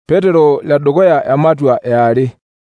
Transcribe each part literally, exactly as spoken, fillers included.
Petero ledukuya ematua eare.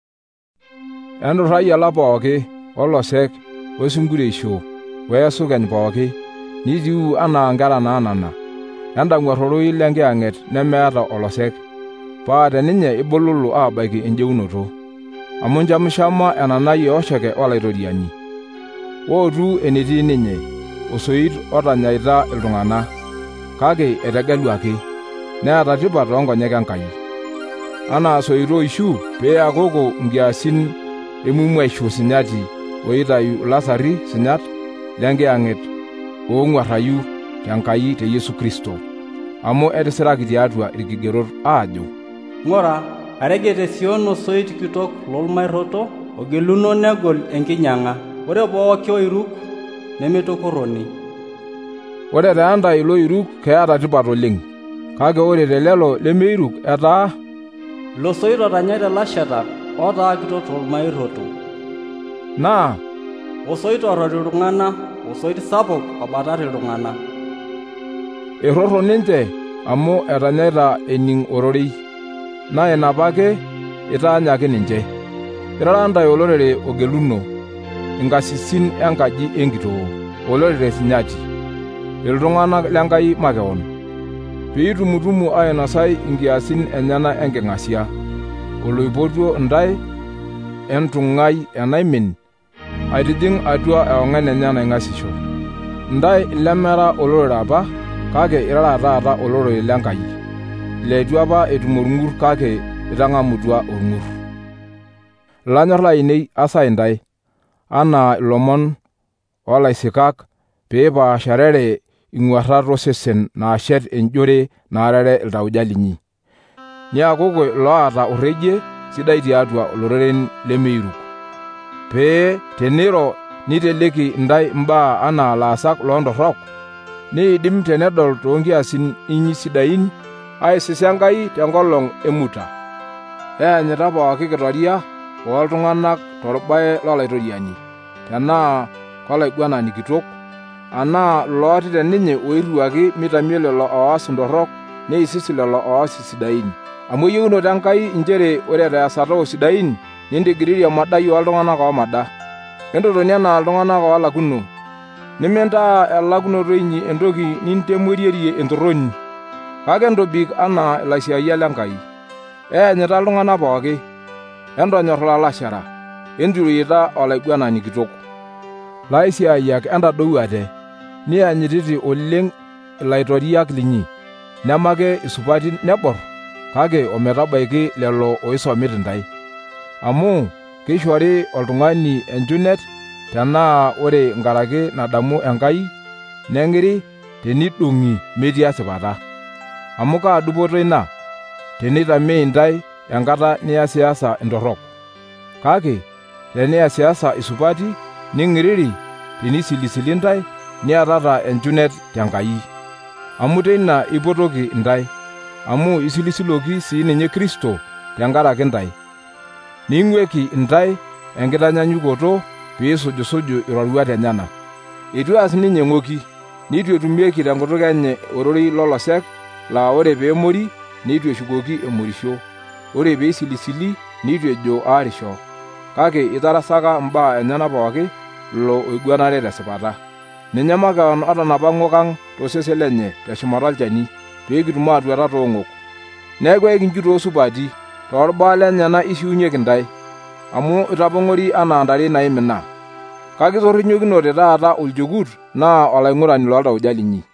Enturrai ala pooki olosek osinkureisho weesukeny pooki nitiu anaa nkera naanana endang'uarroroi lenkiyang'et nemeeta olosek paa teninye ibololo aabaiki enjeunoto amu nchamshama enanai oshoke olaitoriani wootu enetii ninye osoit otanyaita iltung'anak kake etegeluaki neeta tipat toonkonyek Enkai anaa soito ishu peeakoko nkiasin emumwaisho sinyati oitayu ilasarri sinyat lenkiyang'et oong'uarrayu tenkai te Yesu Kristo amu etisiraki tiatua irkigerot aajo, ng'ura arege te Sion osoit kitok lolmairroto ogeluno negol enkinyang'a, ore pooki oiruk nemitukurroni. Ore teentai loiruk keeta tipat oleng', kake ore telelo lemeiruk etaa ilo soit otanyaita ilashetak otaa kitok tolmairroto, naa osoit orror iltung'anak, osoit sapuk obatar iltung'anak. Errorro ninche amu etanyaita ening' ororei, naa ina apake itaanyaki ninche. Irara ntae olorere ogeluno, inkasisin enkaji enkitoo, olorere sinyati, iltung'anak lenkai makeon, piitumutumu ainosai inkiasin enyana enking'asia, oloipotuo ntae entung'ai enaimin aitijing' atua eong'an enye naing'asisho. Ntae lemera olorere apa, kake irara taata olorere lenkai, leitu apa etum orng'ur kake itang'amutua orng'ur. Ilanyorr lainei asai ntae, anaa ilomon oolaisikak piipaasharere ing'uarrat osesen naashet enjore naarere iltauja linyi. Niakoko loota orregie sidai tiatua oloreren lemeiruk, pee teniro niteleki ntae mbaa anaa laasak loontorrok, niidim tenedol toonkiasin inyi sidain aisisiankai tenkolong emuta. Eanyita pooki kitoria ooltung'anak torbae lolaitoriani, tenaa kolaiguanani kitok, anaa looti teninye oirriwaki mitamie lelo oas intorrok neisisi lelo oas isidain. Amu eyieunoto Enkai inchere ore teasata osidain nintigiririe emadai ooltung'anak oomada. Entotoni enaa iltung'anak oolakuno, nimintaa elakunoto inyi entoki nintemuerierie entorroni, kake entobik anaa ilaisiayiak Lenkai. Eanyita iltung'anak pooki, entonyorr ilalashera, entiroita olaiguanani kitok. Laisiayiak entadou ate, nianyititi oleng' ilaitoriak linyi, nemake isupati neborr, kake ometabaiki lelo oisomit ntae. Amu keishori oltung'ani enchunet tenaa ore nkaraki nadamu Enkai neng'iri tenidong'i metii esipata. Amu kaa dupoto ina teneitamei ntae enkata niasiasa intorrok, kake teniasiasa isupati ning'iriri tenisilisili ntae niatata enchunet tenkai. Amu teina ipotoki ntae, amu isilisiloki sii ninye Kristo tenkaraki ntae. Ning'ueki ntae enkitanyanyukoto piisujusuju iroruat enyana. Eitu eas ninye ng'oki, nitu etumieki tenkutuk enye ororei lolosek laa ore peemori nitu eshukoki emorisho, ore peisilisili nitu ejo aarisho, kake itarasaka mbaa enyana pooki lo oiguanare tesipata. Ninye makeon otanapa ng'okang' tosesen lenye teshumata olchani peekitum aatuata toong'ok. Neeku ekinchu toosupati toorbaa lenyana ishiunyieki ntae, amu itapong'ori anaa ntare naimina, kake itorrinyokinote taata olchokut naa olaing'urani looltauja linyi.